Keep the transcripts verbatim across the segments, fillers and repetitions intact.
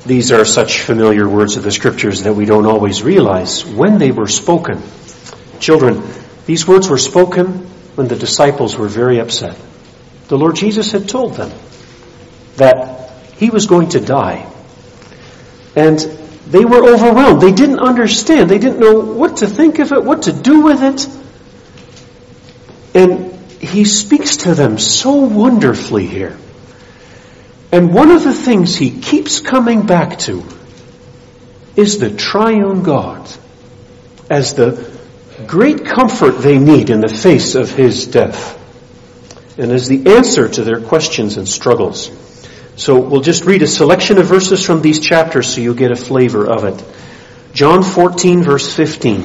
These are such familiar words of the Scriptures that we don't always realize when they were spoken. Children, these words were spoken when the disciples were very upset. The Lord Jesus had told them that he was going to die. And they were overwhelmed. They didn't understand. They didn't know what to think of it, what to do with it. And he speaks to them so wonderfully here. And one of the things he keeps coming back to is the triune God as the great comfort they need in the face of his death and as the answer to their questions and struggles. So we'll just read a selection of verses from these chapters so you'll get a flavor of it. John fourteen, verse fifteen.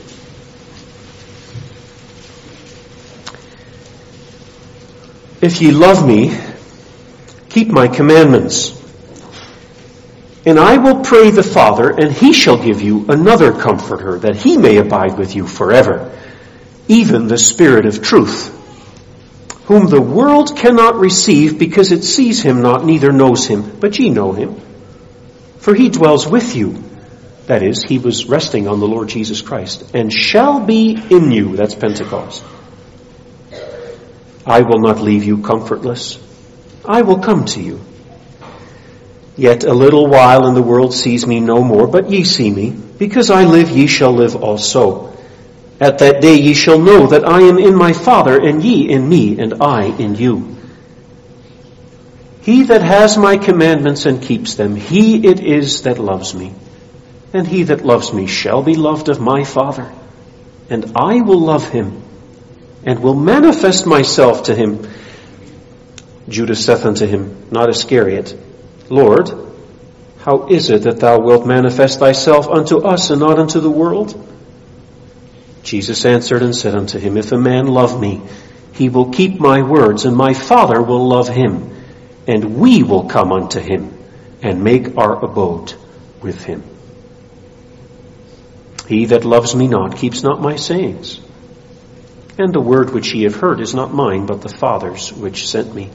If ye love me, keep my commandments. And I will pray the Father, and he shall give you another comforter, that he may abide with you forever, even the Spirit of truth, whom the world cannot receive, because it sees him not, neither knows him. But ye know him, for he dwells with you. That is, he was resting on the Lord Jesus Christ, and shall be in you. That's Pentecost. I will not leave you comfortless. I will come to you. Yet a little while, and the world sees me no more, but ye see me. Because I live, ye shall live also. At that day ye shall know that I am in my Father, and ye in me, and I in you. He that has my commandments and keeps them, he it is that loves me. And he that loves me shall be loved of my Father. And I will love him, and will manifest myself to him. Judas saith unto him, not Iscariot, Lord, how is it that thou wilt manifest thyself unto us, and not unto the world? Jesus answered and said unto him, if a man love me, he will keep my words, and my Father will love him, and we will come unto him, and make our abode with him. He that loves me not keeps not my sayings. And the word which ye have heard is not mine, but the Father's which sent me.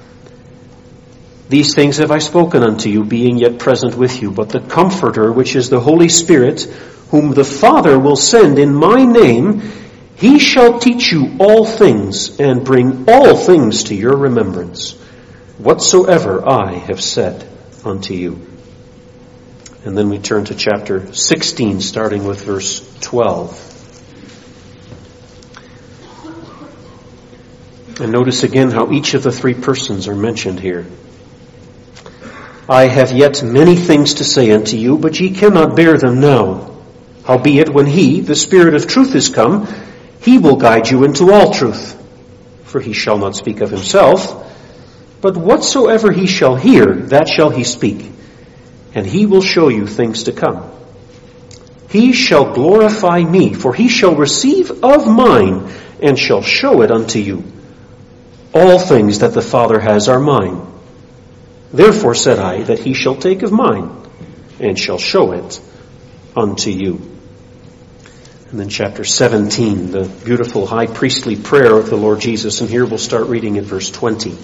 These things have I spoken unto you, being yet present with you. But the Comforter, which is the Holy Spirit, whom the Father will send in my name, he shall teach you all things, and bring all things to your remembrance, whatsoever I have said unto you. And then we turn to chapter sixteen, starting with verse twelve. And notice again how each of the three persons are mentioned here. I have yet many things to say unto you, but ye cannot bear them now. Howbeit, when he, the Spirit of truth, is come, he will guide you into all truth. For he shall not speak of himself, but whatsoever he shall hear, that shall he speak. And he will show you things to come. He shall glorify me, for he shall receive of mine, and shall show it unto you. All things that the Father has are mine. Therefore said I, that he shall take of mine, and shall show it unto you. And then chapter seventeen, the beautiful high priestly prayer of the Lord Jesus. And here we'll start reading at verse twenty.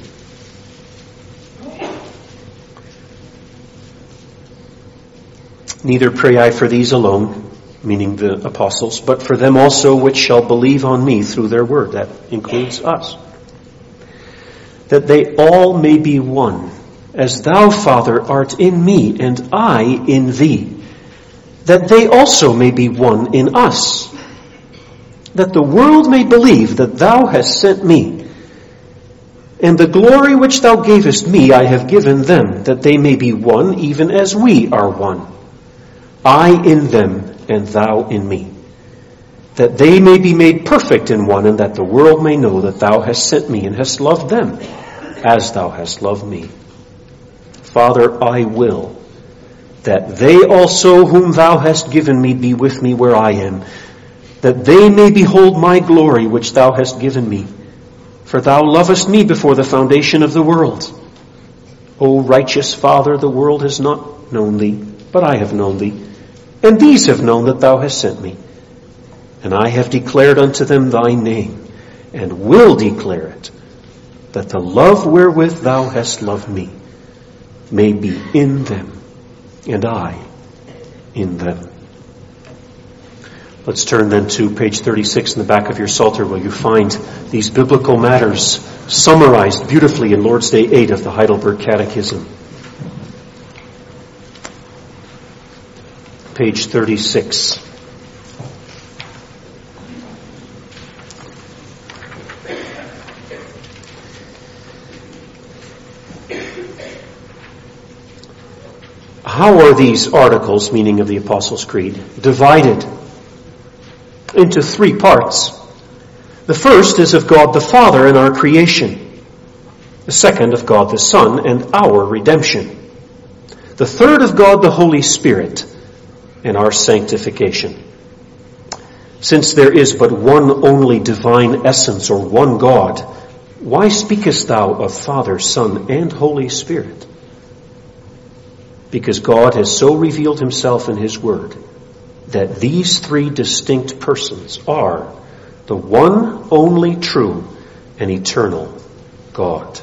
Neither pray I for these alone, meaning the apostles, but for them also which shall believe on me through their word. That includes us. That they all may be one, as thou, Father, art in me, and I in thee, that they also may be one in us, that the world may believe that thou hast sent me. And the glory which thou gavest me I have given them, that they may be one, even as we are one. I in them, and thou in me, that they may be made perfect in one, and that the world may know that thou hast sent me, and hast loved them, as thou hast loved me. Father, I will that they also whom thou hast given me be with me where I am, that they may behold my glory which thou hast given me. For thou lovest me before the foundation of the world. O righteous Father, the world has not known thee, but I have known thee, and these have known that thou hast sent me. And I have declared unto them thy name, and will declare it, that the love wherewith thou hast loved me may be in them, and I in them. Let's turn then to page thirty-six in the back of your Psalter, where you find these biblical matters summarized beautifully in Lord's Day eight of the Heidelberg Catechism. Page thirty-six. How are these articles, meaning of the Apostles' Creed, divided? Into three parts. The first is of God the Father and our creation. The second of God the Son and our redemption. The third of God the Holy Spirit and our sanctification. Since there is but one only divine essence, or one God, why speakest thou of Father, Son, and Holy Spirit? Because God has so revealed himself in his word that these three distinct persons are the one only true and eternal God.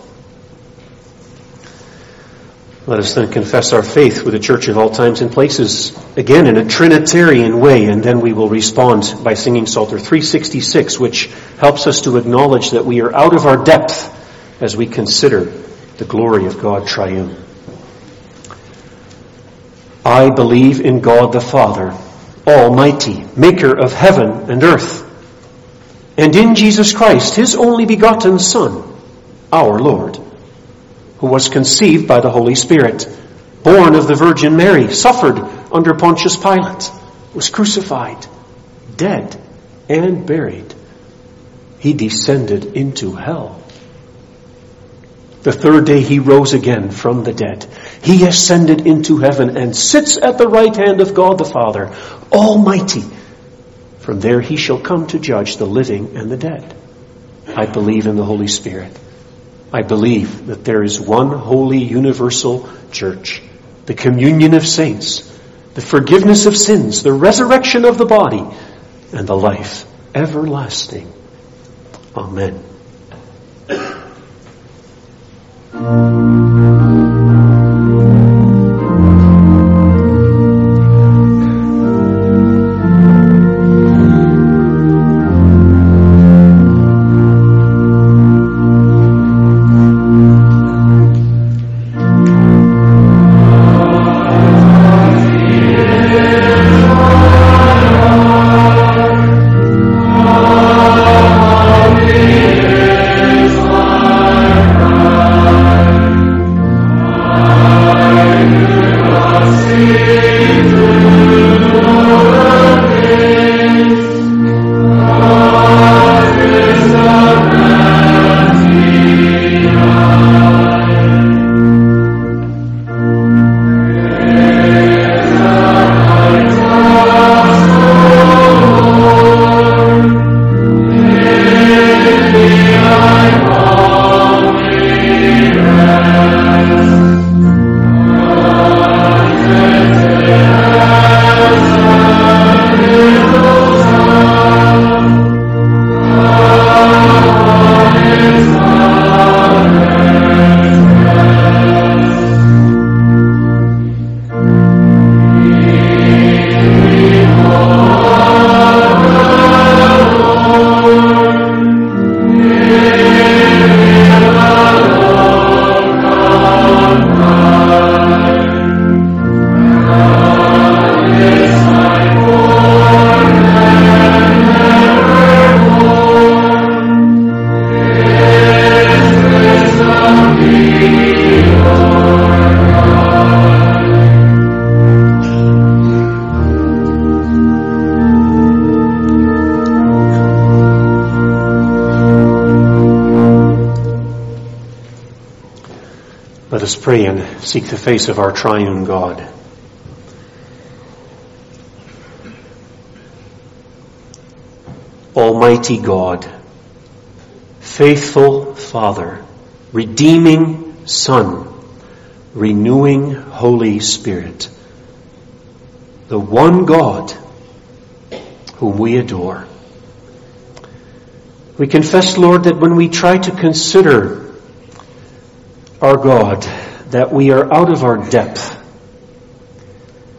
Let us then confess our faith with the Church of all times and places, again in a Trinitarian way, and then we will respond by singing Psalter three sixty-six, which helps us to acknowledge that we are out of our depth as we consider the glory of God triune. I believe in God the Father, Almighty, maker of heaven and earth, and in Jesus Christ, his only begotten Son, our Lord, who was conceived by the Holy Spirit, born of the Virgin Mary, suffered under Pontius Pilate, was crucified, dead, and buried. He descended into hell. The third day he rose again from the dead. He ascended into heaven and sits at the right hand of God the Father, Almighty. From there he shall come to judge the living and the dead. I believe in the Holy Spirit. I believe that there is one holy universal church, the communion of saints, the forgiveness of sins, the resurrection of the body, and the life everlasting. Amen. Let us pray and seek the face of our triune God. Almighty God, faithful Father, redeeming Son, renewing Holy Spirit, the one God whom we adore. We confess, Lord, that when we try to consider our God, that we are out of our depth.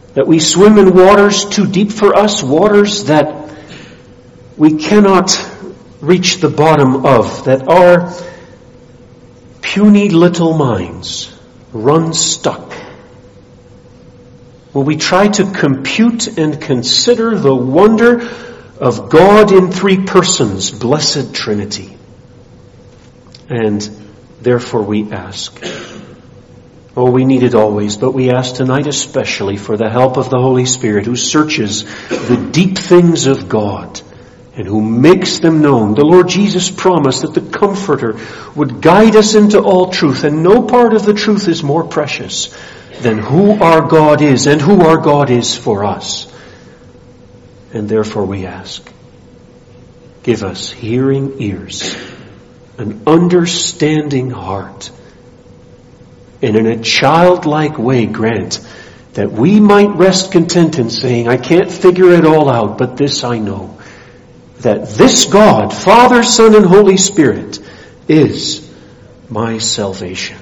that we swim in waters too deep for us, waters that we cannot reach the bottom of, that our puny little minds run stuck. Will we try to compute and consider the wonder of God in three persons, blessed Trinity? And therefore we ask. Oh, we need it always, but we ask tonight especially for the help of the Holy Spirit who searches the deep things of God and who makes them known. The Lord Jesus promised that the Comforter would guide us into all truth, and no part of the truth is more precious than who our God is and who our God is for us. And therefore we ask, give us hearing ears, an understanding heart, and in a childlike way grant that we might rest content in saying, I can't figure it all out, but this I know, that this God, Father, Son, and Holy Spirit, is my salvation.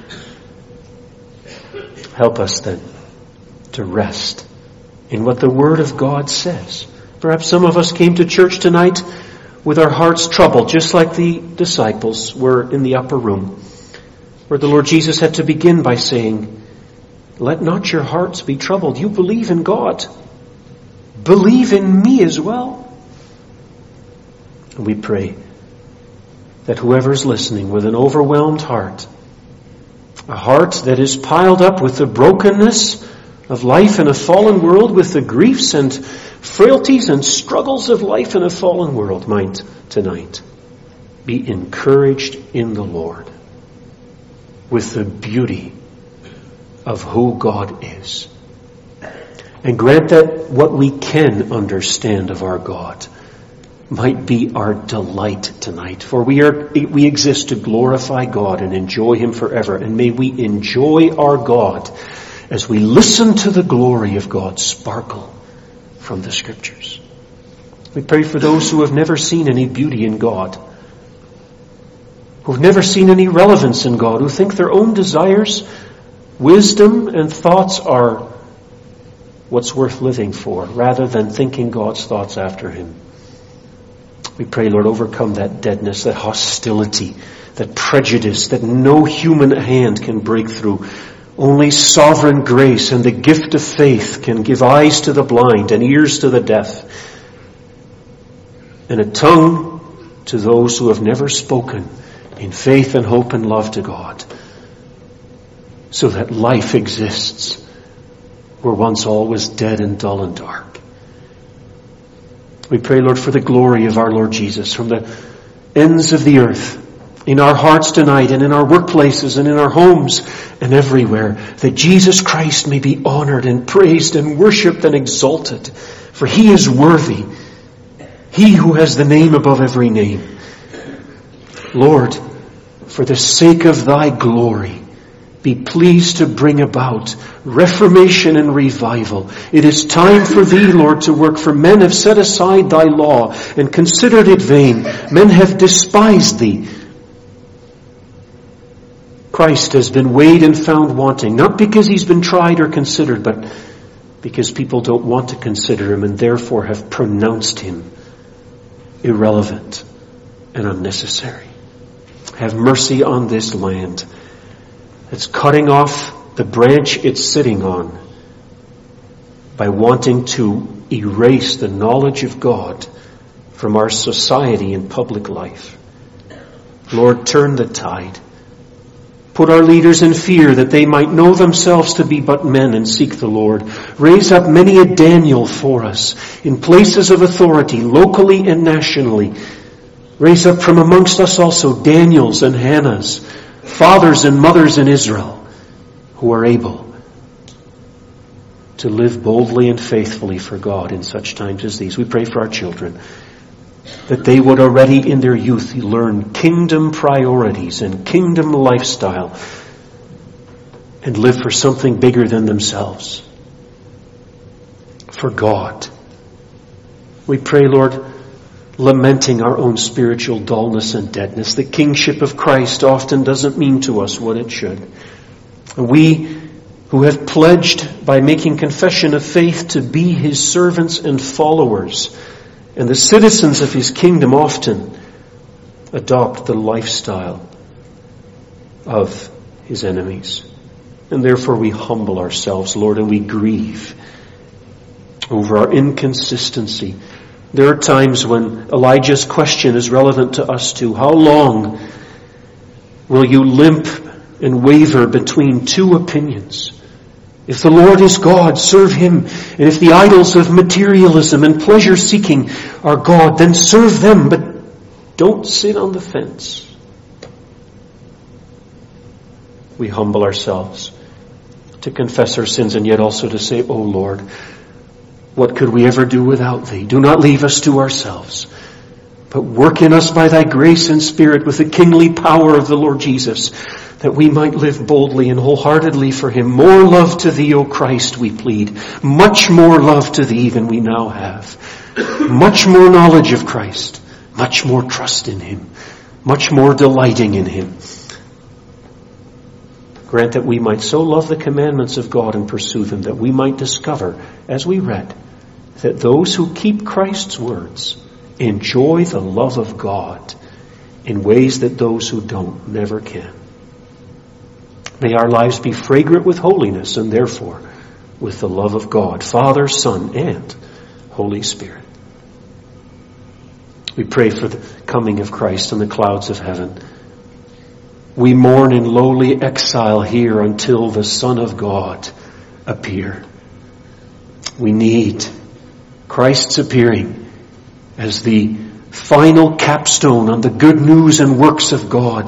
Help us then to rest in what the Word of God says. Perhaps some of us came to church tonight with our hearts troubled, just like the disciples were in the upper room, where the Lord Jesus had to begin by saying, let not your hearts be troubled. You believe in God. Believe in me as well. And we pray that whoever's listening with an overwhelmed heart, a heart that is piled up with the brokenness of life in a fallen world, with the griefs and frailties and struggles of life in a fallen world, might tonight be encouraged in the Lord with the beauty of who God is. And grant that what we can understand of our God might be our delight tonight. For we are we exist to glorify God and enjoy Him forever. And may we enjoy our God as we listen to the glory of God sparkle from the Scriptures. We pray for those who have never seen any beauty in God, who've never seen any relevance in God, who think their own desires, wisdom, and thoughts are what's worth living for, rather than thinking God's thoughts after Him. We pray, Lord, overcome that deadness, that hostility, that prejudice that no human hand can break through. Only sovereign grace and the gift of faith can give eyes to the blind and ears to the deaf, and a tongue to those who have never spoken in faith and hope and love to God, so that life exists where once all was dead and dull and dark. We pray, Lord, for the glory of our Lord Jesus from the ends of the earth, in our hearts tonight and in our workplaces and in our homes and everywhere, that Jesus Christ may be honored and praised and worshipped and exalted, for He is worthy, He who has the name above every name. Lord, for the sake of Thy glory, be pleased to bring about reformation and revival. It is time for Thee, Lord, to work, for men have set aside Thy law and considered it vain. Men have despised Thee. Christ has been weighed and found wanting, not because He's been tried or considered, but because people don't want to consider Him and therefore have pronounced Him irrelevant and unnecessary. Have mercy on this land. It's cutting off the branch it's sitting on by wanting to erase the knowledge of God from our society and public life. Lord, turn the tide. Put our leaders in fear that they might know themselves to be but men and seek the Lord. Raise up many a Daniel for us in places of authority, locally and nationally. Raise up from amongst us also Daniels and Hannahs, fathers and mothers in Israel, who are able to live boldly and faithfully for God in such times as these. We pray for our children, that they would already in their youth learn kingdom priorities and kingdom lifestyle and live for something bigger than themselves, for God. We pray, Lord, lamenting our own spiritual dullness and deadness. The kingship of Christ often doesn't mean to us what it should. We who have pledged by making confession of faith to be his servants and followers, and the citizens of his kingdom often adopt the lifestyle of his enemies. And therefore we humble ourselves, Lord, and we grieve over our inconsistency. There are times when Elijah's question is relevant to us too. How long will you limp and waver between two opinions? If the Lord is God, serve him. And if the idols of materialism and pleasure-seeking are God, then serve them, but don't sit on the fence. We humble ourselves to confess our sins and yet also to say, O Lord, what could we ever do without thee? Do not leave us to ourselves, but work in us by thy grace and Spirit with the kingly power of the Lord Jesus, that we might live boldly and wholeheartedly for him. More love to thee, O Christ, we plead. Much more love to thee than we now have. Much more knowledge of Christ. Much more trust in him. Much more delighting in him. Grant that we might so love the commandments of God and pursue them, that we might discover, as we read, that those who keep Christ's words enjoy the love of God in ways that those who don't never can. May our lives be fragrant with holiness and therefore with the love of God, Father, Son, and Holy Spirit. We pray for the coming of Christ in the clouds of heaven. We mourn in lowly exile here until the Son of God appear. We need Christ's appearing as the final capstone on the good news and works of God,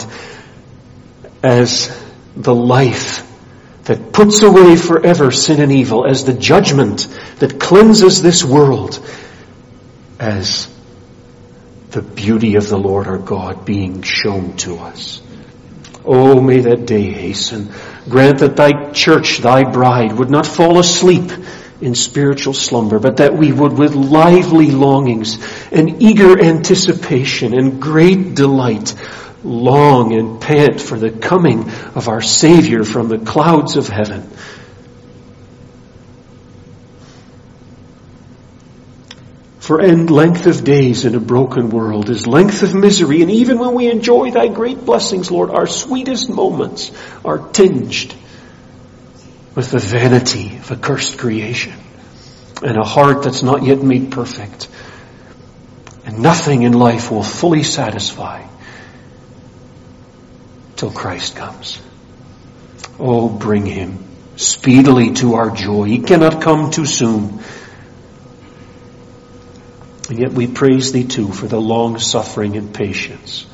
as the life that puts away forever sin and evil, as the judgment that cleanses this world, as the beauty of the Lord our God being shown to us. Oh, may that day hasten. Grant that thy church, thy bride, would not fall asleep in spiritual slumber, but that we would with lively longings and eager anticipation and great delight long and pant for the coming of our Savior from the clouds of heaven. For end length of days in a broken world is length of misery, and even when we enjoy thy great blessings, Lord, our sweetest moments are tinged with the vanity of a cursed creation and a heart that's not yet made perfect. And nothing in life will fully satisfy till Christ comes. Oh, bring him speedily to our joy. He cannot come too soon. And yet we praise thee too for the long suffering and patience.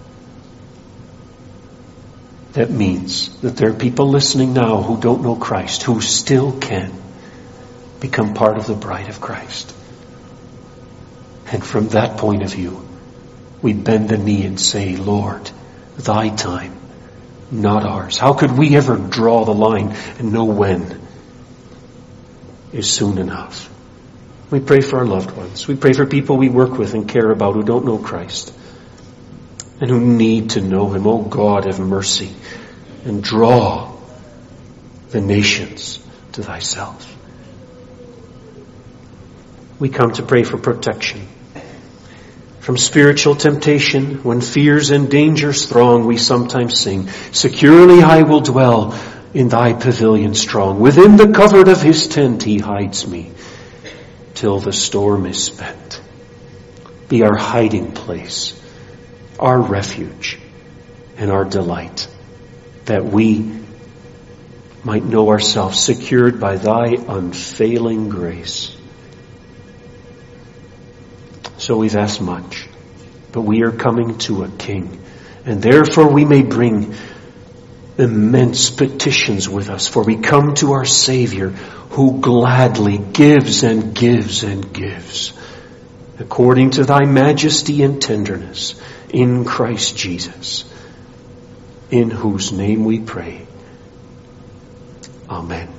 That means that there are people listening now who don't know Christ, who still can become part of the bride of Christ. And from that point of view, we bend the knee and say, Lord, thy time, not ours. How could we ever draw the line and know when is soon enough? We pray for our loved ones. We pray for people we work with and care about who don't know Christ and who need to know him. Oh God, have mercy and draw the nations to thyself. We come to pray for protection from spiritual temptation. When fears and dangers throng, we sometimes sing, securely I will dwell in thy pavilion strong. Within the covert of his tent he hides me till the storm is spent. Be our hiding place, our refuge, and our delight, that we might know ourselves secured by thy unfailing grace. So we've asked much, but we are coming to a King, and therefore we may bring immense petitions with us, for we come to our Savior who gladly gives and gives and gives according to thy majesty and tenderness in Christ Jesus, in whose name we pray. Amen.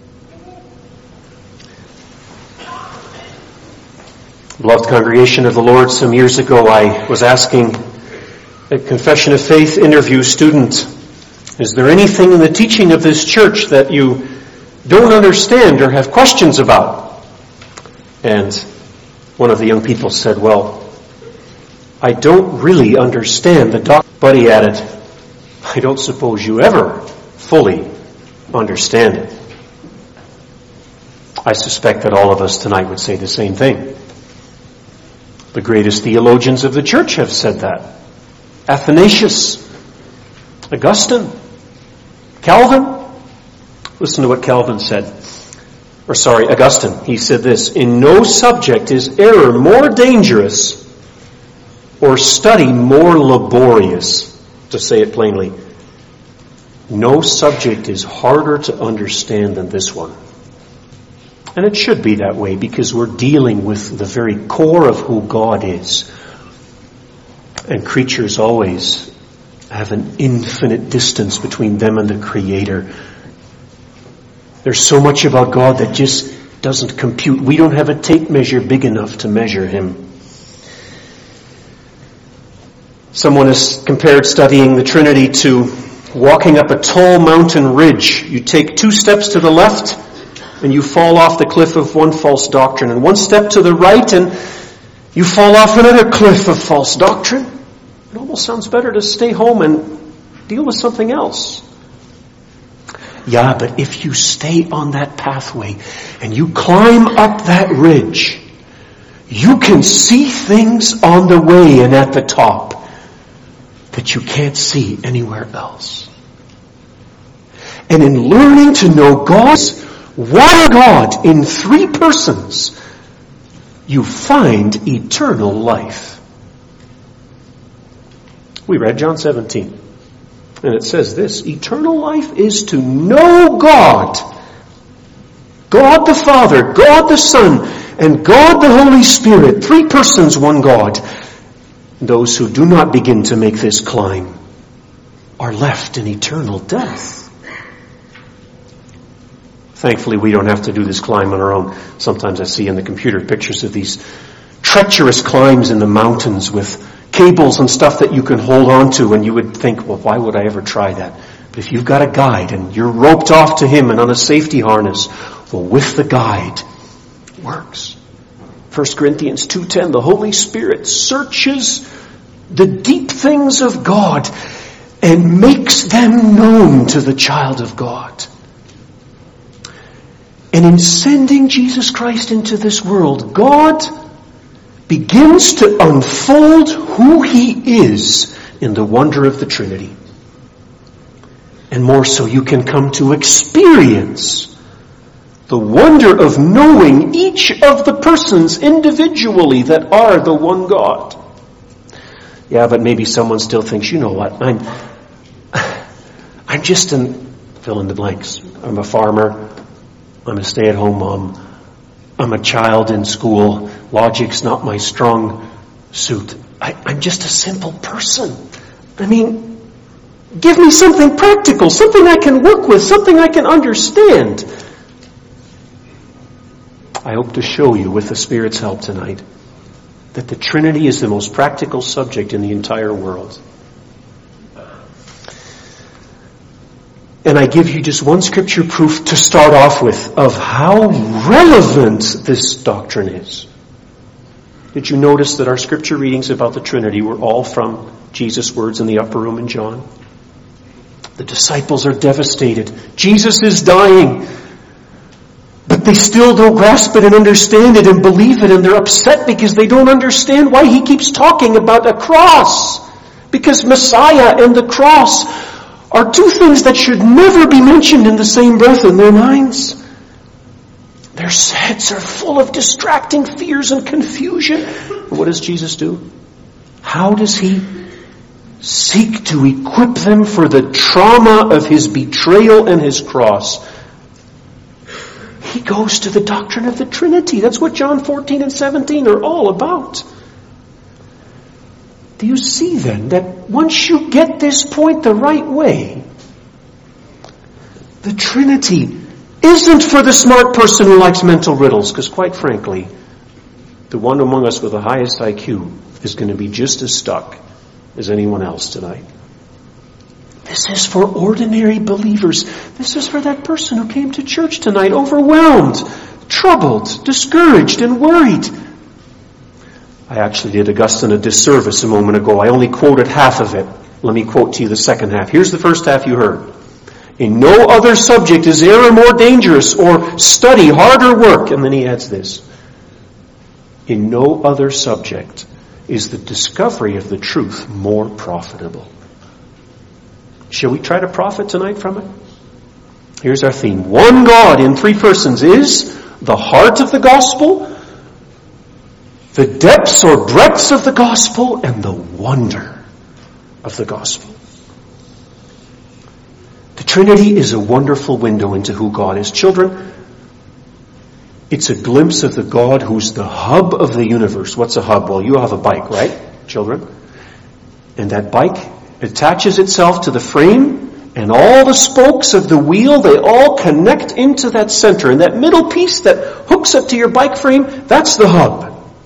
Beloved congregation of the Lord, some years ago I was asking a Confession of Faith interview student, is there anything in the teaching of this church that you don't understand or have questions about. And one of the young people said, well, I don't really understand the doctrine. But he added, I don't suppose you ever fully understand it. I suspect that all of us tonight would say the same thing. The greatest theologians of the church have said that. Athanasius, Augustine, Calvin. Listen to what Calvin said. Or sorry, Augustine. He said this, in no subject is error more dangerous or study more laborious. To say it plainly, no subject is harder to understand than this one. And it should be that way because we're dealing with the very core of who God is. And creatures always have an infinite distance between them and the Creator. There's so much about God that just doesn't compute. We don't have a tape measure big enough to measure Him. Someone has compared studying the Trinity to walking up a tall mountain ridge. You take two steps to the left and you fall off the cliff of one false doctrine, and one step to the right and you fall off another cliff of false doctrine. It almost sounds better to stay home and deal with something else. Yeah, but if you stay on that pathway and you climb up that ridge, you can see things on the way and at the top that you can't see anywhere else. And in learning to know God's one God in three persons, you find eternal life. We read John seventeen, and it says this, eternal life is to know God, God the Father, God the Son, and God the Holy Spirit, three persons, one God. Those who do not begin to make this climb are left in eternal death. Thankfully, we don't have to do this climb on our own. Sometimes I see in the computer pictures of these treacherous climbs in the mountains with cables and stuff that you can hold on to, and you would think, well, why would I ever try that? But if you've got a guide and you're roped off to him and on a safety harness, well, with the guide, it works. First Corinthians two ten, the Holy Spirit searches the deep things of God and makes them known to the child of God. And in sending Jesus Christ into this world, God begins to unfold who He is in the wonder of the Trinity. And more so, you can come to experience the wonder of knowing each of the persons individually that are the one God. Yeah, but maybe someone still thinks, you know what, I'm I'm just an, fill in the blanks. I'm a farmer. I'm a stay-at-home mom. I'm a child in school. Logic's not my strong suit. I, I'm just a simple person. I mean, give me something practical, something I can work with, something I can understand. I hope to show you, with the Spirit's help tonight, that the Trinity is the most practical subject in the entire world. And I give you just one scripture proof to start off with of how relevant this doctrine is. Did you notice that our scripture readings about the Trinity were all from Jesus' words in the upper room in John? The disciples are devastated. Jesus is dying. But they still don't grasp it and understand it and believe it, and they're upset because they don't understand why he keeps talking about a cross. Because Messiah and the cross are two things that should never be mentioned in the same breath in their minds. Their heads are full of distracting fears and confusion. What does Jesus do? How does he seek to equip them for the trauma of his betrayal and his cross? He goes to the doctrine of the Trinity. That's what John fourteen and seventeen are all about. Do you see then that once you get this point the right way, the Trinity isn't for the smart person who likes mental riddles, because quite frankly, the one among us with the highest I Q is going to be just as stuck as anyone else tonight. This is for ordinary believers. This is for that person who came to church tonight overwhelmed, troubled, discouraged, and worried. I actually did Augustine a disservice a moment ago. I only quoted half of it. Let me quote to you the second half. Here's the first half you heard. In no other subject is error more dangerous, or study harder work. And then he adds this. In no other subject is the discovery of the truth more profitable. Shall we try to profit tonight from it? Here's our theme. One God in three persons is the heart of the gospel, the depths or breadths of the gospel, and the wonder of the gospel. The Trinity is a wonderful window into who God is. Children, it's a glimpse of the God who's the hub of the universe. What's a hub? Well, you have a bike, right, children? And that bike attaches itself to the frame, and all the spokes of the wheel, they all connect into that center. And that middle piece that hooks up to your bike frame, that's the hub.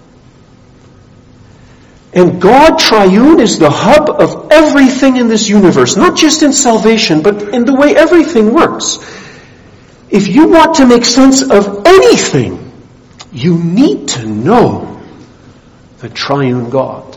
And God Triune is the hub of everything in this universe, not just in salvation, but in the way everything works. If you want to make sense of anything, you need to know the Triune God.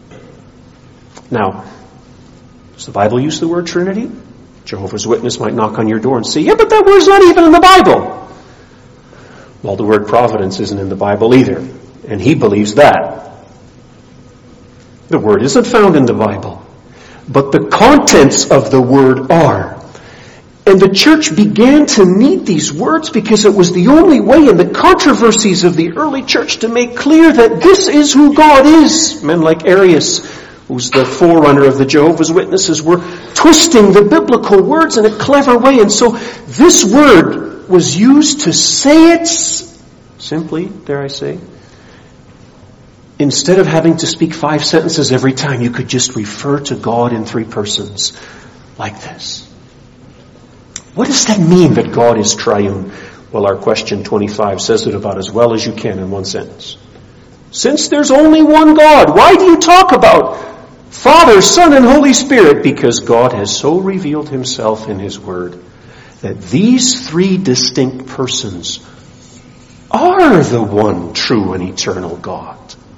Now, does the Bible use the word Trinity? Jehovah's Witness might knock on your door and say, yeah, but that word's not even in the Bible. Well, the word providence isn't in the Bible either, and he believes that. The word isn't found in the Bible, but the contents of the word are. And the church began to need these words because it was the only way in the controversies of the early church to make clear that this is who God is. Men like Arius, who's the forerunner of the Jehovah's Witnesses, were twisting the biblical words in a clever way. And so this word was used to say it simply, dare I say. Instead of having to speak five sentences every time, you could just refer to God in three persons like this. What does that mean that God is triune? Well, our question twenty-five says it about as well as you can in one sentence. Since there's only one God, why do you talk about Father, Son, and Holy Spirit? Because God has so revealed himself in his word that these three distinct persons are the one true and eternal God.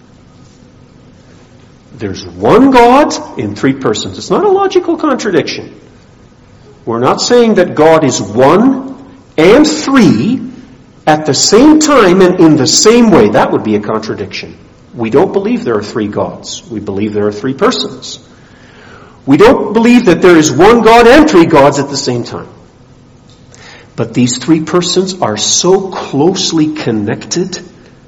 There's one God in three persons. It's not a logical contradiction. We're not saying that God is one and three at the same time and in the same way. That would be a contradiction. We don't believe there are three gods. We believe there are three persons. We don't believe that there is one God and three gods at the same time. But these three persons are so closely connected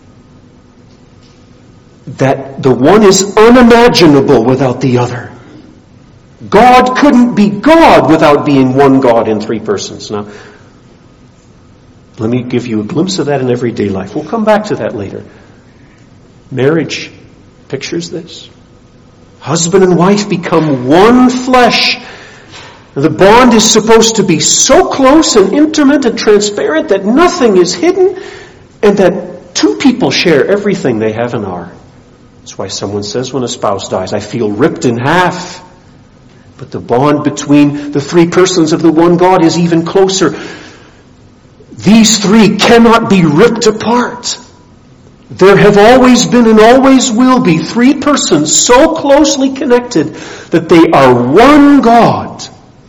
that the one is unimaginable without the other. God couldn't be God without being one God in three persons. Now, let me give you a glimpse of that in everyday life. We'll come back to that later. Marriage pictures this. Husband and wife become one flesh. The bond is supposed to be so close and intimate and transparent that nothing is hidden, and that two people share everything they have and are. That's why someone says when a spouse dies, I feel ripped in half. But the bond between the three persons of the one God is even closer. These three cannot be ripped apart. There have always been and always will be three persons so closely connected that they are one God.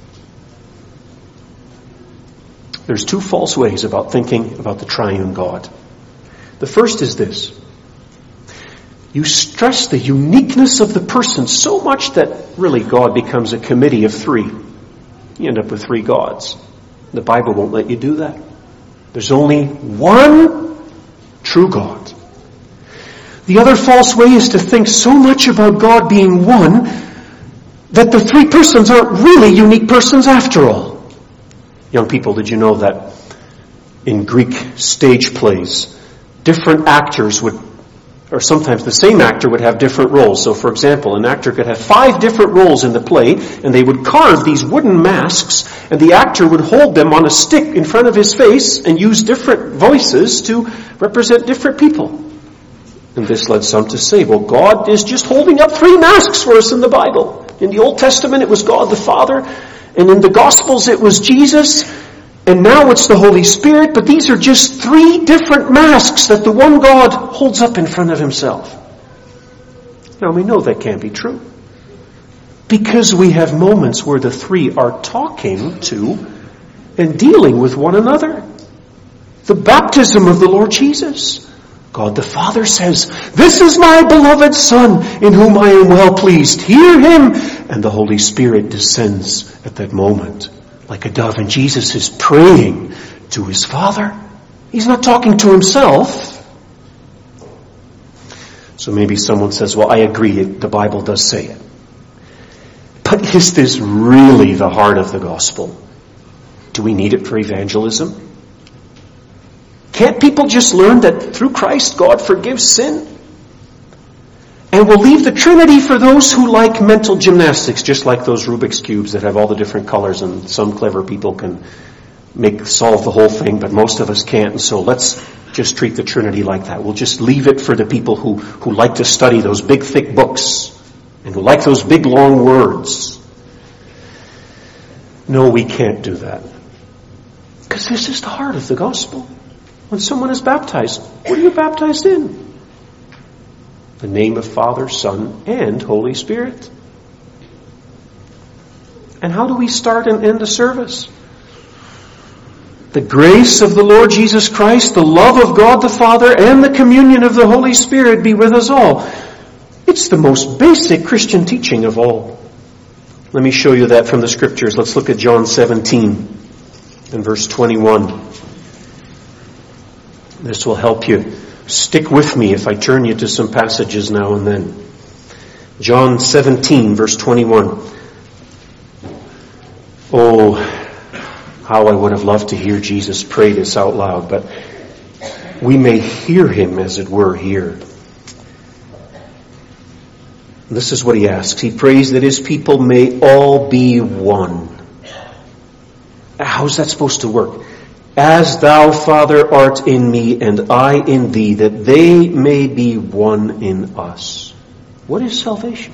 There's two false ways about thinking about the triune God. The first is this. You stress the uniqueness of the person so much that really God becomes a committee of three. You end up with three gods. The Bible won't let you do that. There's only one true God. The other false way is to think so much about God being one that the three persons aren't really unique persons after all. Young people, did you know that in Greek stage plays, different actors would, or sometimes the same actor would have different roles. So for example, an actor could have five different roles in the play, and they would carve these wooden masks, and the actor would hold them on a stick in front of his face and use different voices to represent different people. And this led some to say, well, God is just holding up three masks for us in the Bible. In the Old Testament, it was God the Father. And in the Gospels it was Jesus, and now it's the Holy Spirit, but these are just three different masks that the one God holds up in front of himself. Now we know that can't be true, because we have moments where the three are talking to and dealing with one another. The baptism of the Lord Jesus. God the Father says, "This is my beloved Son, in whom I am well pleased. Hear him." And the Holy Spirit descends at that moment like a dove, and Jesus is praying to his Father. He's not talking to himself. So maybe someone says, well, I agree, the Bible does say it. But is this really the heart of the gospel? Do we need it for evangelism? Can't people just learn that through Christ God forgives sin? And we'll leave the Trinity for those who like mental gymnastics, just like those Rubik's Cubes that have all the different colors, and some clever people can make solve the whole thing, but most of us can't. And so let's just treat the Trinity like that. We'll just leave it for the people who, who like to study those big thick books and who like those big long words. No, we can't do that. Because this is the heart of the gospel. When someone is baptized, what are you baptized in? The name of Father, Son, and Holy Spirit. And how do we start and end a service? The grace of the Lord Jesus Christ, the love of God the Father, and the communion of the Holy Spirit be with us all. It's the most basic Christian teaching of all. Let me show you that from the Scriptures. Let's look at John seventeen and verse twenty-one. This will help you. Stick with me if I turn you to some passages now and then. John seventeen, verse twenty-one. Oh, how I would have loved to hear Jesus pray this out loud, but we may hear him, as it were, here. This is what he asks. He prays that his people may all be one. How's that supposed to work? As thou, Father, art in me, and I in thee, that they may be one in us. What is salvation?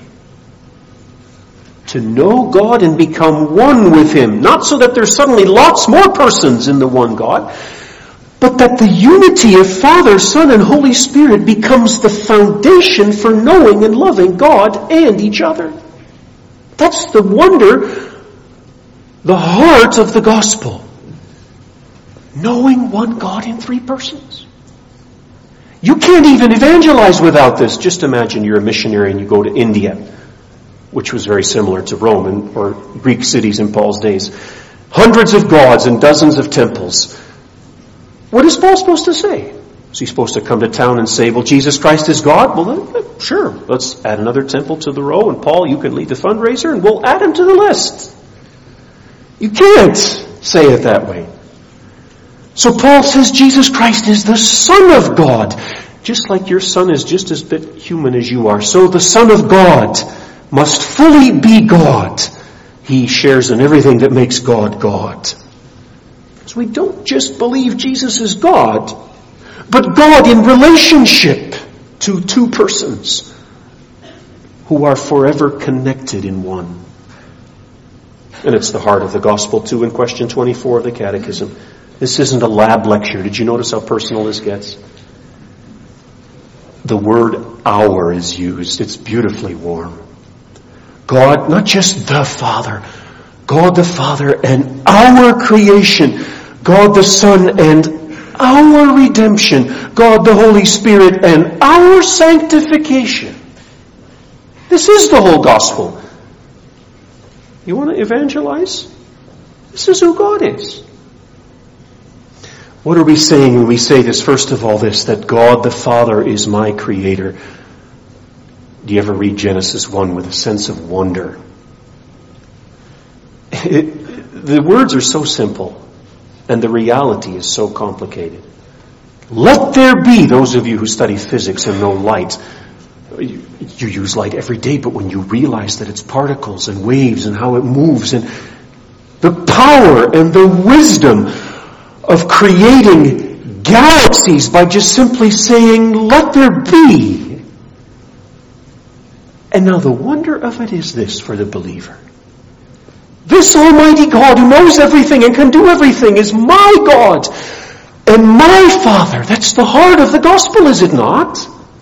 To know God and become one with him. Not so that there's suddenly lots more persons in the one God, but that the unity of Father, Son, and Holy Spirit becomes the foundation for knowing and loving God and each other. That's the wonder, the heart of the gospel. Knowing one God in three persons. You can't even evangelize without this. Just imagine you're a missionary and you go to India, which was very similar to Rome and, or Greek cities in Paul's days. Hundreds of gods and dozens of temples. What is Paul supposed to say? Is he supposed to come to town and say, well, Jesus Christ is God? Well, then, sure, let's add another temple to the row, and Paul, you can lead the fundraiser, and we'll add him to the list. You can't say it that way. So Paul says Jesus Christ is the Son of God. Just like your son is just as bit human as you are, so the Son of God must fully be God. He shares in everything that makes God God. So we don't just believe Jesus is God, but God in relationship to two persons who are forever connected in one. And it's the heart of the gospel too in question twenty-four of the Catechism. This isn't a lab lecture. Did you notice how personal this gets? The word our is used. It's beautifully warm. God, not just the Father, God the Father and our creation, God the Son and our redemption, God the Holy Spirit and our sanctification. This is the whole gospel. You want to evangelize? This is who God is. What are we saying when we say this? First of all, this, that God the Father is my Creator. Do you ever read Genesis one with a sense of wonder? It, the words are so simple, and the reality is so complicated. Let there be, those of you who study physics and know light, you, you use light every day, but when you realize that it's particles and waves and how it moves, and the power and the wisdom of creating galaxies by just simply saying, let there be. And now the wonder of it is this for the believer. This almighty God who knows everything and can do everything is my God and my Father. That's the heart of the gospel, is it not?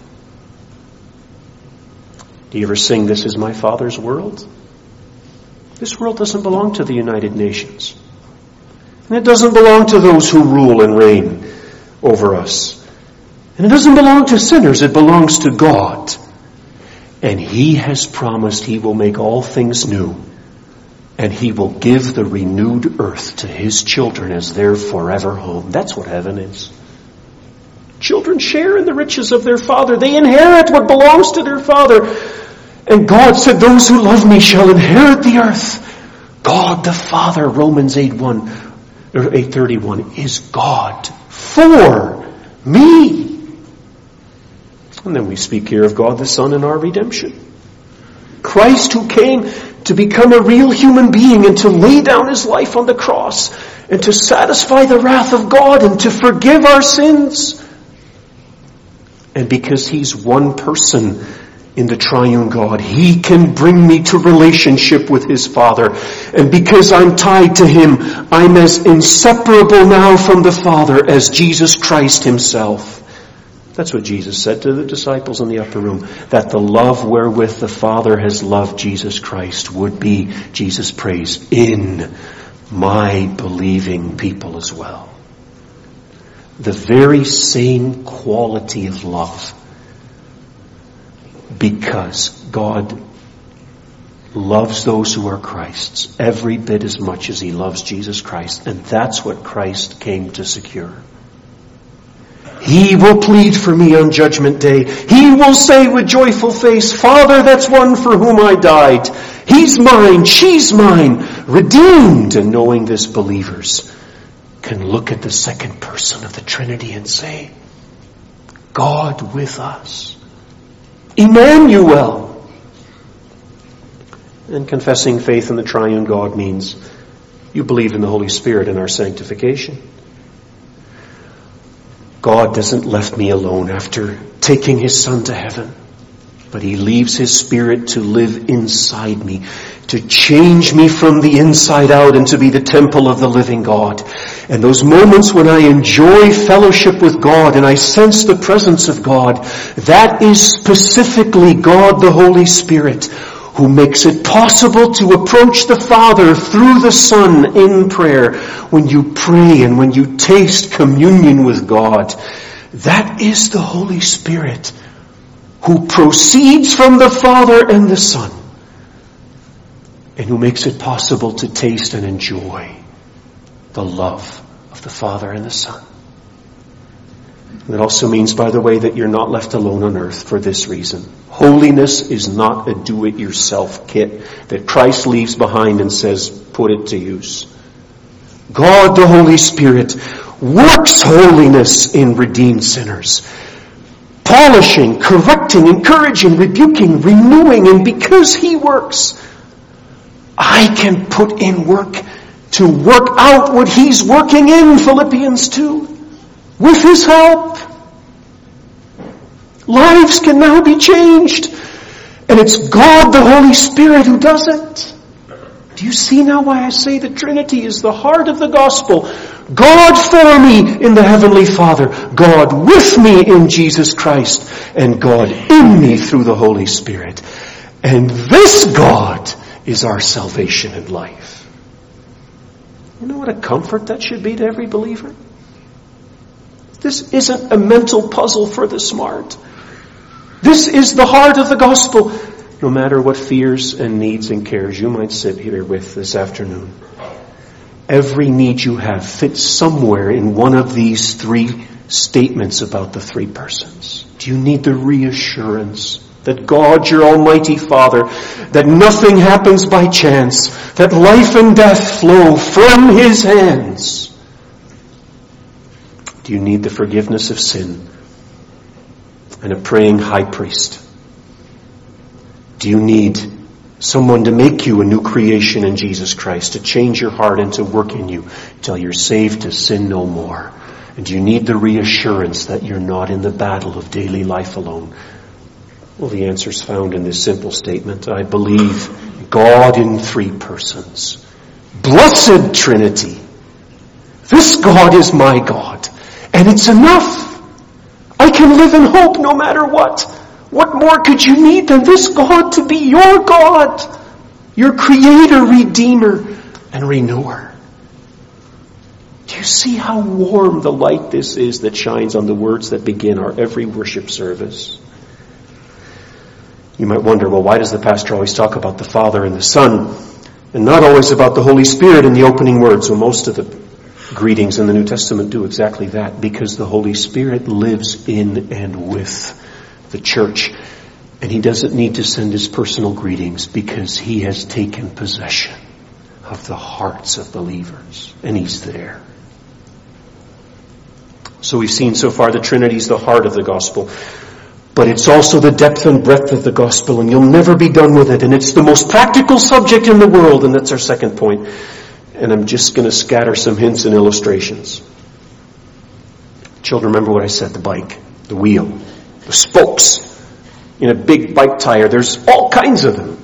Do you ever sing, "This is my Father's world"? This world doesn't belong to the United Nations. And it doesn't belong to those who rule and reign over us. And it doesn't belong to sinners. It belongs to God. And He has promised He will make all things new. And He will give the renewed earth to His children as their forever home. That's what heaven is. Children share in the riches of their Father. They inherit what belongs to their Father. And God said, "Those who love me shall inherit the earth." God the Father, Romans eight one, or eight thirty-one, is God for me. And then we speak here of God the Son in our redemption. Christ, who came to become a real human being and to lay down His life on the cross and to satisfy the wrath of God and to forgive our sins. And because He's one person in the triune God, He can bring me to relationship with His Father. And because I'm tied to Him, I'm as inseparable now from the Father as Jesus Christ Himself. That's what Jesus said to the disciples in the upper room, that the love wherewith the Father has loved Jesus Christ would be, Jesus prays, in my believing people as well. The very same quality of love. Because God loves those who are Christ's every bit as much as He loves Jesus Christ. And that's what Christ came to secure. He will plead for me on judgment day. He will say with joyful face, "Father, that's one for whom I died. He's mine, she's mine." Redeemed. And knowing this, believers can look at the second person of the Trinity and say, God with us. Emmanuel. And confessing faith in the triune God means you believe in the Holy Spirit in our sanctification. God doesn't left me alone after taking His Son to heaven, but He leaves His Spirit to live inside me, to change me from the inside out and to be the temple of the living God. And those moments when I enjoy fellowship with God and I sense the presence of God, that is specifically God the Holy Spirit, who makes it possible to approach the Father through the Son in prayer. When you pray and when you taste communion with God, that is the Holy Spirit who proceeds from the Father and the Son, and who makes it possible to taste and enjoy the love of the Father and the Son. And it also means, by the way, that you're not left alone on earth for this reason. Holiness is not a do-it-yourself kit that Christ leaves behind and says, put it to use. God, the Holy Spirit, works holiness in redeemed sinners. Polishing, correcting, encouraging, rebuking, renewing. And because He works, I can put in work to work out what He's working in, Philippians two. With His help. Lives can now be changed. And it's God, the Holy Spirit, who does it. Do you see now why I say the Trinity is the heart of the gospel? God for me in the Heavenly Father. God with me in Jesus Christ. And God in me through the Holy Spirit. And this God is our salvation and life. You know what a comfort that should be to every believer? This isn't a mental puzzle for the smart. This is the heart of the gospel. No matter what fears and needs and cares you might sit here with this afternoon, every need you have fits somewhere in one of these three statements about the three persons. Do you need the reassurance that God, your Almighty Father, that nothing happens by chance, that life and death flow from His hands? Do you need the forgiveness of sin and a praying high priest? Do you need someone to make you a new creation in Jesus Christ, to change your heart and to work in you till you're saved to sin no more? And do you need the reassurance that you're not in the battle of daily life alone? Well, the answer's found in this simple statement. I believe God in three persons Blessed Trinity. This God is my God, and it's enough. I can live in hope no matter what. What more could you need than this God to be your God, your creator, redeemer, and renewer? Do you see how warm the light this is that shines on the words that begin our every worship service? You might wonder, well, why does the pastor always talk about the Father and the Son, and not always about the Holy Spirit in the opening words? Well, most of the greetings in the New Testament do exactly that, because the Holy Spirit lives in and with the church. And he doesn't need to send his personal greetings, because he has taken possession of the hearts of believers. And he's there. So we've seen so far the Trinity is the heart of the gospel. But it's also the depth and breadth of the gospel, and you'll never be done with it. And it's the most practical subject in the world, and that's our second point. And I'm just going to scatter some hints and illustrations. Children, remember what I said, the bike, the wheel, the spokes in a big bike tire. There's all kinds of them.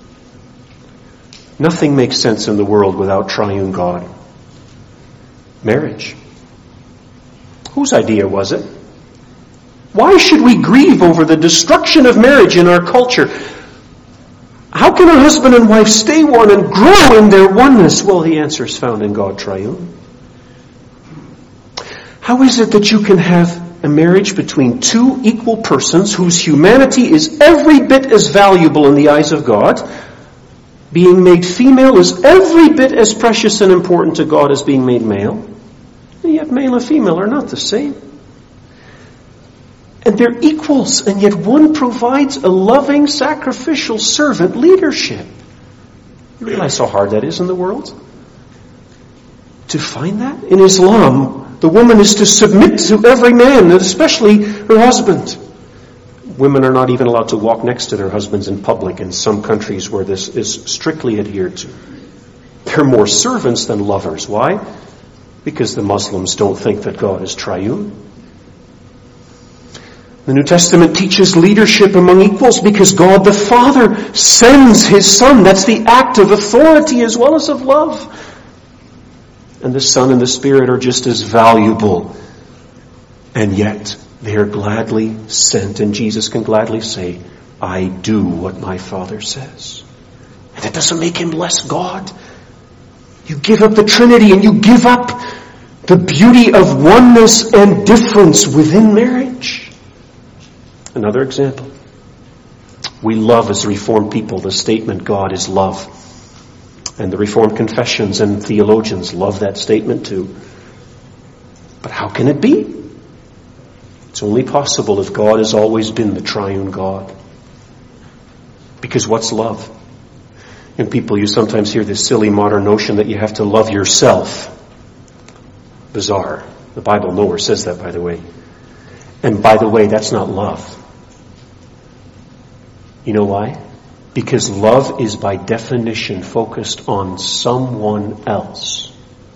Nothing makes sense in the world without triune God. Marriage. Whose idea was it? Why should we grieve over the destruction of marriage in our culture? How can a husband and wife stay one and grow in their oneness? Well, the answer is found in God triune. How is it that you can have a marriage between two equal persons whose humanity is every bit as valuable in the eyes of God? Being made female is every bit as precious and important to God as being made male. And yet male and female are not the same. And they're equals, and yet one provides a loving, sacrificial servant leadership. You realize how hard that is in the world? To find that? In Islam, the woman is to submit to every man, and especially her husband. Women are not even allowed to walk next to their husbands in public in some countries where this is strictly adhered to. They're more servants than lovers. Why? Because the Muslims don't think that God is triune. The New Testament teaches leadership among equals because God the Father sends His Son. That's the act of authority as well as of love. And the Son and the Spirit are just as valuable. And yet they are gladly sent. And Jesus can gladly say, I do what my Father says. And that doesn't make Him less God. You give up the Trinity and you give up the beauty of oneness and difference within marriage. Another example. We love as Reformed people the statement God is love. And the Reformed confessions and theologians love that statement too. But how can it be? It's only possible if God has always been the triune God. Because what's love? And people, you sometimes hear this silly modern notion that you have to love yourself. Bizarre. The Bible nowhere says that, by the way. And by the way, that's not love. You know why? Because love is by definition focused on someone else.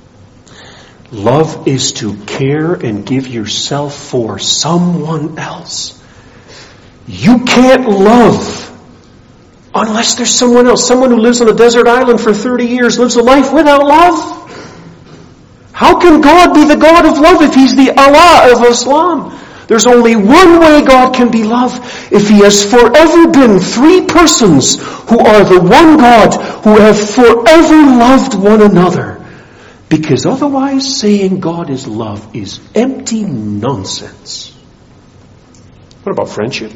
Love is to care and give yourself for someone else. You can't love unless there's someone else. Someone who lives on a desert island for thirty years lives a life without love. How can God be the God of love if He's the Allah of Islam? There's only one way God can be love, if He has forever been three persons who are the one God, who have forever loved one another. Because otherwise saying God is love is empty nonsense. What about friendship?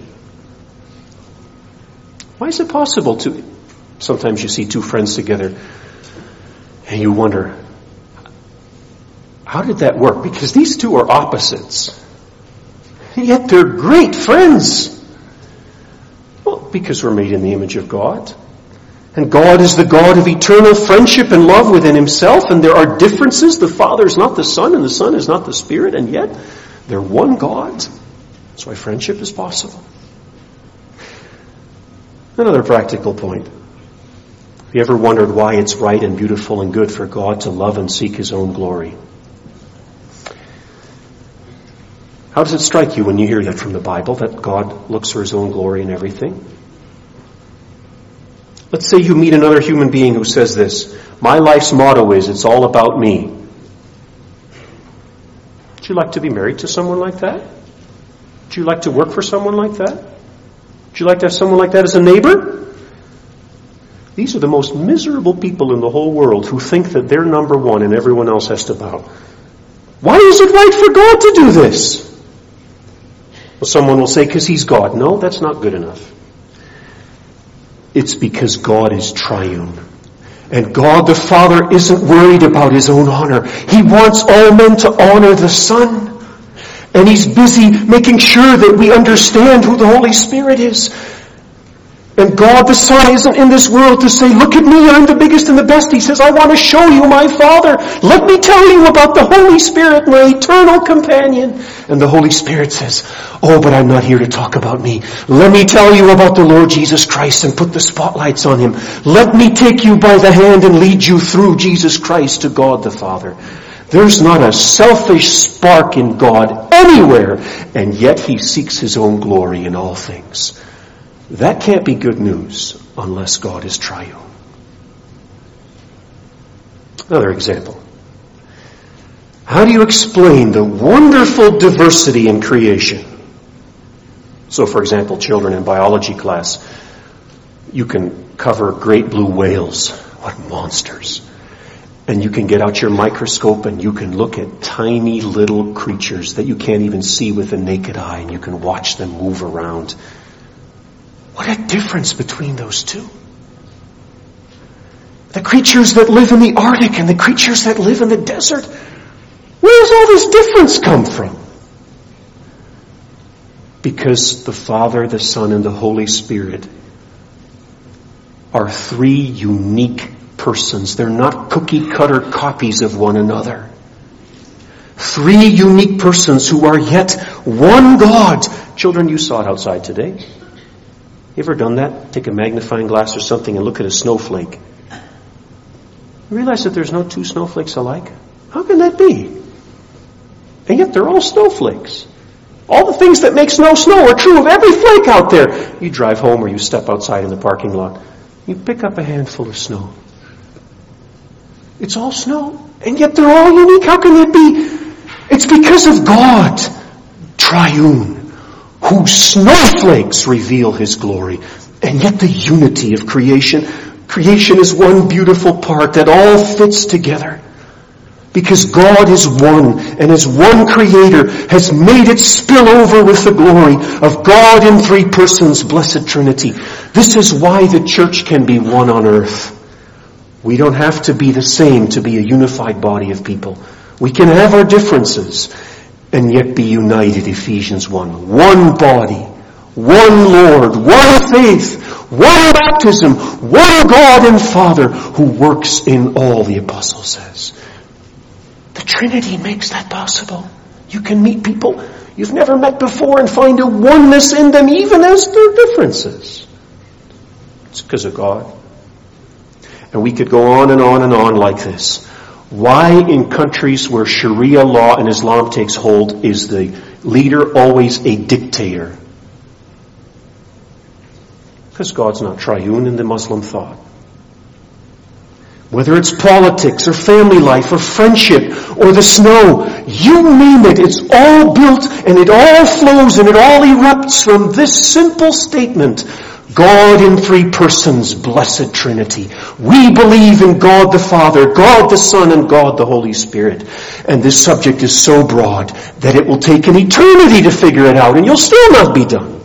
Why is it possible to... Sometimes you see two friends together and you wonder, how did that work? Because these two are opposites. Yet they're great friends. Well, because we're made in the image of God. And God is the God of eternal friendship and love within Himself. And there are differences. The Father is not the Son and the Son is not the Spirit. And yet they're one God. That's why friendship is possible. Another practical point. Have you ever wondered why it's right and beautiful and good for God to love and seek His own glory? How does it strike you when you hear that from the Bible, that God looks for His own glory in everything? Let's say you meet another human being who says this, My life's motto is, it's all about me. Would you like to be married to someone like that? Would you like to work for someone like that? Would you like to have someone like that as a neighbor? These are the most miserable people in the whole world who think that they're number one and everyone else has to bow. Why is it right for God to do this? Well, someone will say, because he's God. No, that's not good enough. It's because God is triune. And God the Father isn't worried about his own honor. He wants all men to honor the Son. And he's busy making sure that we understand who the Holy Spirit is. And God the Son isn't in this world to say, look at me, I'm the biggest and the best. He says, I want to show you my Father. Let me tell you about the Holy Spirit, my eternal companion. And the Holy Spirit says, oh, but I'm not here to talk about me. Let me tell you about the Lord Jesus Christ and put the spotlights on him. Let me take you by the hand and lead you through Jesus Christ to God the Father. There's not a selfish spark in God anywhere, and yet he seeks his own glory in all things. That can't be good news unless God is triune. Another example. How do you explain the wonderful diversity in creation? So, for example, children in biology class, you can cover great blue whales. What monsters. And you can get out your microscope and you can look at tiny little creatures that you can't even see with the naked eye, and you can watch them move around. What a difference between those two. The creatures that live in the Arctic and the creatures that live in the desert. Where does all this difference come from? Because the Father, the Son, and the Holy Spirit are three unique persons. They're not cookie-cutter copies of one another. Three unique persons who are yet one God. Children, you saw it outside today. You ever done that? Take a magnifying glass or something and look at a snowflake. You realize that there's no two snowflakes alike? How can that be? And yet they're all snowflakes. All the things that make snow snow are true of every flake out there. You drive home or you step outside in the parking lot. You pick up a handful of snow. It's all snow. And yet they're all unique. How can that be? It's because of God, triune, whose snowflakes reveal his glory. And yet the unity of creation. Creation is one beautiful part that all fits together. Because God is one, and as one creator has made it spill over with the glory of God in three persons, blessed Trinity. This is why the church can be one on earth. We don't have to be the same to be a unified body of people. We can have our differences and yet be united, Ephesians one. One body, one Lord, one faith, one baptism, one God and Father who works in all, the apostle says. The Trinity makes that possible. You can meet people you've never met before and find a oneness in them even as there are differences. It's because of God. And we could go on and on and on like this. Why in countries where Sharia law and Islam takes hold is the leader always a dictator? Because God's not triune in the Muslim thought. Whether it's politics or family life or friendship or the snow, you name it, it's all built and it all flows and it all erupts from this simple statement. God in three persons, blessed Trinity. We believe in God the Father, God the Son, and God the Holy Spirit. And this subject is so broad that it will take an eternity to figure it out, and you'll still not be done.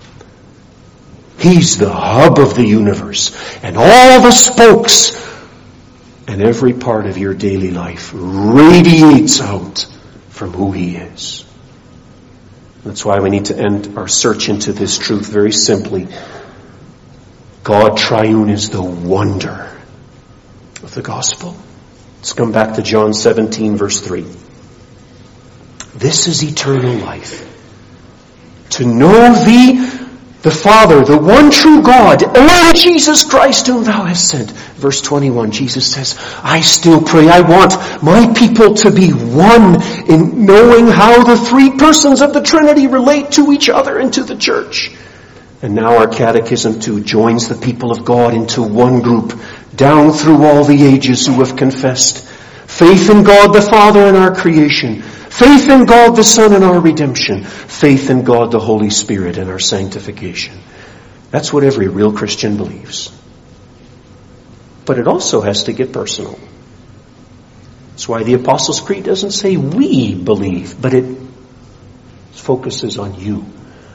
He's the hub of the universe, and all the spokes, and every part of your daily life radiates out from who He is. That's why we need to end our search into this truth very simply. God triune is the wonder of the gospel. Let's come back to John seventeen, verse three. This is eternal life. To know Thee, the Father, the one true God, and Jesus Christ whom Thou hast sent. Verse twenty-one, Jesus says, I still pray, I want my people to be one in knowing how the three persons of the Trinity relate to each other and to the church. And now our catechism too joins the people of God into one group, down through all the ages who have confessed faith in God the Father and our creation, faith in God the Son and our redemption, faith in God the Holy Spirit and our sanctification. That's what every real Christian believes. But it also has to get personal. That's why the Apostles' Creed doesn't say we believe, but it focuses on you.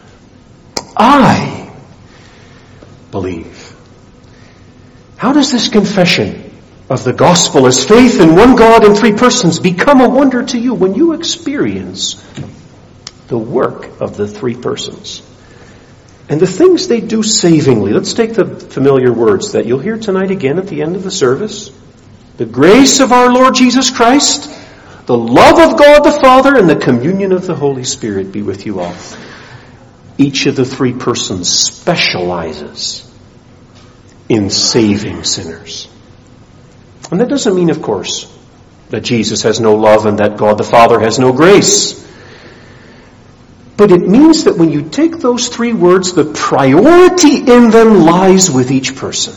I believe. How does this confession of the gospel as faith in one God in three persons become a wonder to you when you experience the work of the three persons and the things they do savingly? Let's take the familiar words that you'll hear tonight again at the end of the service. The grace of our Lord Jesus Christ, the love of God the Father, and the communion of the Holy Spirit be with you all. Each of the three persons specializes in saving sinners. And that doesn't mean, of course, that Jesus has no love and that God the Father has no grace. But it means that when you take those three words, the priority in them lies with each person.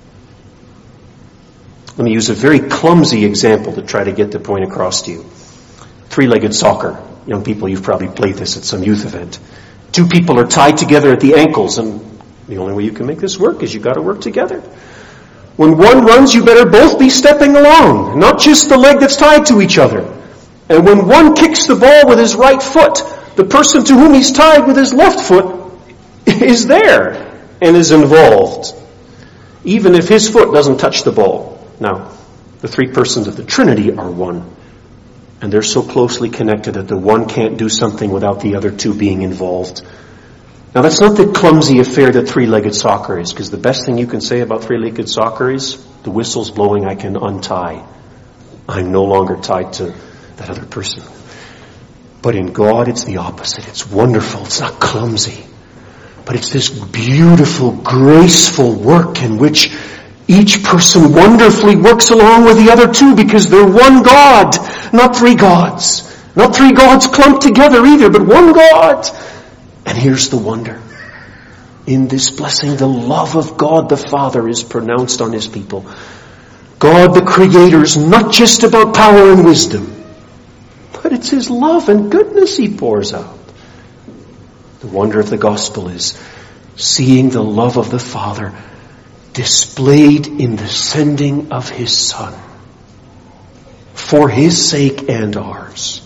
Let me use a very clumsy example to try to get the point across to you. Three-legged soccer. Young people, you've probably played this at some youth event. Two people are tied together at the ankles, and the only way you can make this work is you've got to work together. When one runs, you better both be stepping along, not just the leg that's tied to each other. And when one kicks the ball with his right foot, the person to whom he's tied with his left foot is there and is involved, even if his foot doesn't touch the ball. Now, the three persons of the Trinity are one, and they're so closely connected that the one can't do something without the other two being involved. Now, that's not the clumsy affair that three-legged soccer is, because the best thing you can say about three-legged soccer is, the whistle's blowing, I can untie. I'm no longer tied to that other person. But in God, it's the opposite. It's wonderful. It's not clumsy. But it's this beautiful, graceful work in which each person wonderfully works along with the other two, because they're one God, not three gods. Not three gods clumped together either, but one God. And here's the wonder. In this blessing, the love of God the Father is pronounced on His people. God the Creator is not just about power and wisdom, but it's His love and goodness He pours out. The wonder of the gospel is seeing the love of the Father displayed in the sending of His Son for His sake and ours.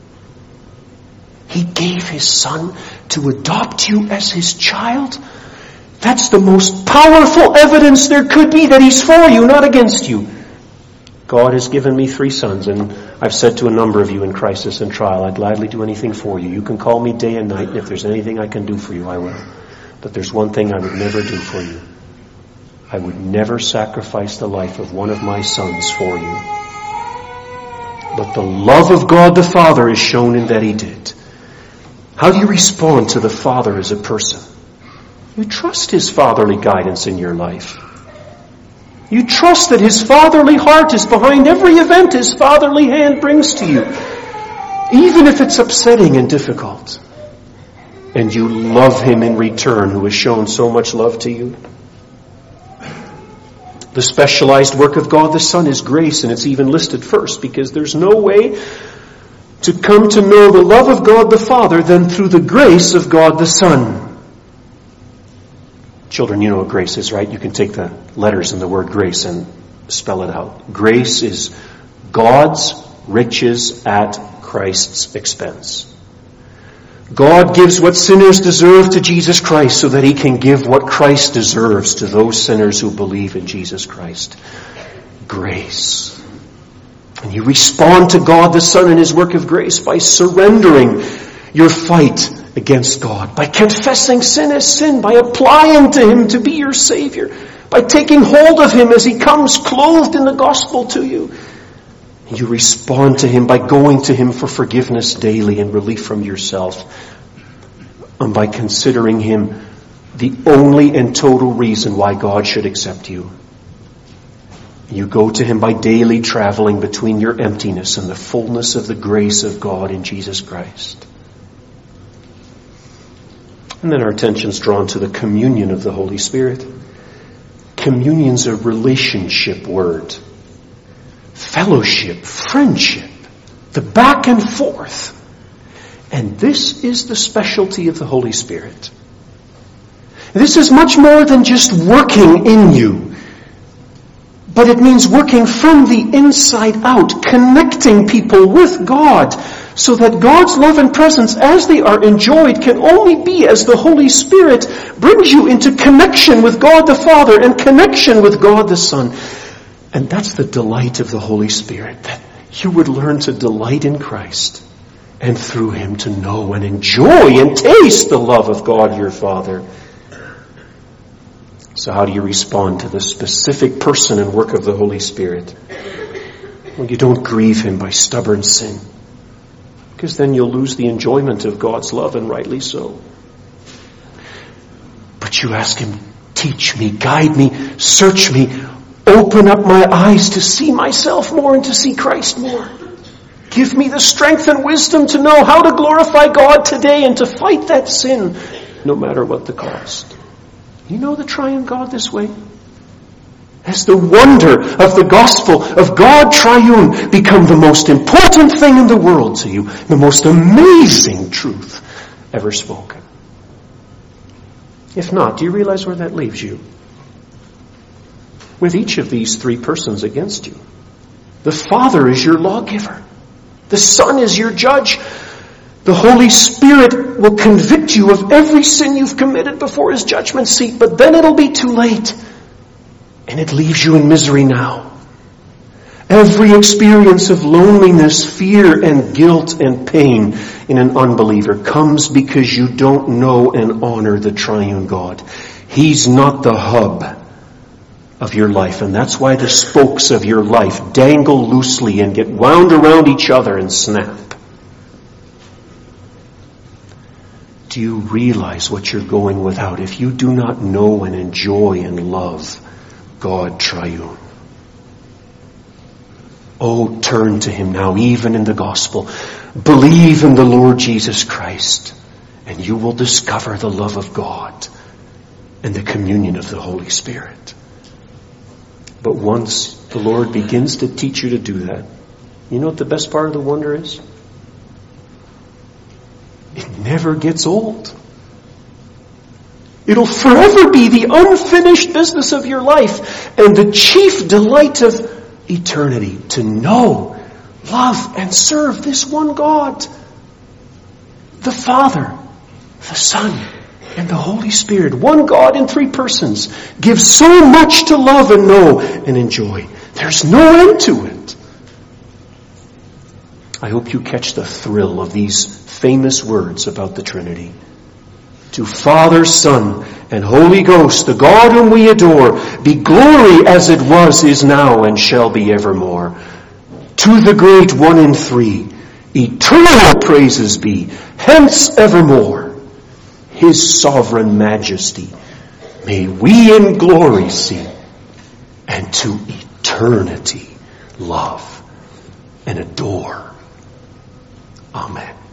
He gave His Son to adopt you as His child. That's the most powerful evidence there could be that He's for you, not against you. God has given me three sons, and I've said to a number of you in crisis and trial, I'd gladly do anything for you. You can call me day and night, and if there's anything I can do for you, I will. But there's one thing I would never do for you. I would never sacrifice the life of one of my sons for you. But the love of God the Father is shown in that He did. How do you respond to the Father as a person? You trust His fatherly guidance in your life. You trust that His fatherly heart is behind every event His fatherly hand brings to you, even if it's upsetting and difficult. And you love Him in return, who has shown so much love to you. The specialized work of God the Son is grace, and it's even listed first, because there's no way to come to know the love of God the Father than through the grace of God the Son. Children, you know what grace is, right? You can take the letters in the word grace and spell it out. Grace is God's riches at Christ's expense. God gives what sinners deserve to Jesus Christ so that He can give what Christ deserves to those sinners who believe in Jesus Christ. Grace. And you respond to God the Son and His work of grace by surrendering your fight against God, by confessing sin as sin, by applying to Him to be your Savior, by taking hold of Him as He comes clothed in the gospel to you. You respond to Him by going to Him for forgiveness daily and relief from yourself, and by considering Him the only and total reason why God should accept you. You go to Him by daily traveling between your emptiness and the fullness of the grace of God in Jesus Christ. And then our attention's drawn to the communion of the Holy Spirit. communion's a relationship word. Fellowship, friendship, the back and forth. And this is the specialty of the Holy Spirit. This is much more than just working in you, but it means working from the inside out, connecting people with God, so that God's love and presence, as they are enjoyed, can only be as the Holy Spirit brings you into connection with God the Father and connection with God the Son. And that's the delight of the Holy Spirit, that you would learn to delight in Christ, and through Him to know and enjoy and taste the love of God your Father. So how do you respond to the specific person and work of the Holy Spirit? Well, you don't grieve Him by stubborn sin, because then you'll lose the enjoyment of God's love, and rightly so. But you ask Him, teach me, guide me, search me, open up my eyes to see myself more and to see Christ more. Give me the strength and wisdom to know how to glorify God today and to fight that sin, no matter what the cost. You know the triune God this way? Has the wonder of the gospel of God triune become the most important thing in the world to you? The most amazing truth ever spoken? If not, do you realize where that leaves you? With each of these three persons against you. The Father is your lawgiver. The Son is your judge. The Holy Spirit will convict you of every sin you've committed before His judgment seat, but then it'll be too late. And it leaves you in misery now. Every experience of loneliness, fear, and guilt and pain in an unbeliever comes because you don't know and honor the triune God. He's not the hub of your life, and that's why the spokes of your life dangle loosely and get wound around each other and snap. Do you realize what you're going without if you do not know and enjoy and love God triune? Oh, turn to Him now, even in the gospel. Believe in the Lord Jesus Christ, and you will discover the love of God and the communion of the Holy Spirit. But once the Lord begins to teach you to do that, you know what the best part of the wonder is? It never gets old. It'll forever be the unfinished business of your life and the chief delight of eternity, to know, love, and serve this one God, the Father, the Son, and the Holy Spirit. One God in three persons gives so much to love and know and enjoy. There's no end to it. I hope you catch the thrill of these famous words about the Trinity. To Father, Son, and Holy Ghost, the God whom we adore, be glory as it was, is now, and shall be evermore. To the great one in three, eternal praises be, hence evermore. His sovereign majesty may we in glory see, and to eternity love and adore. Amen.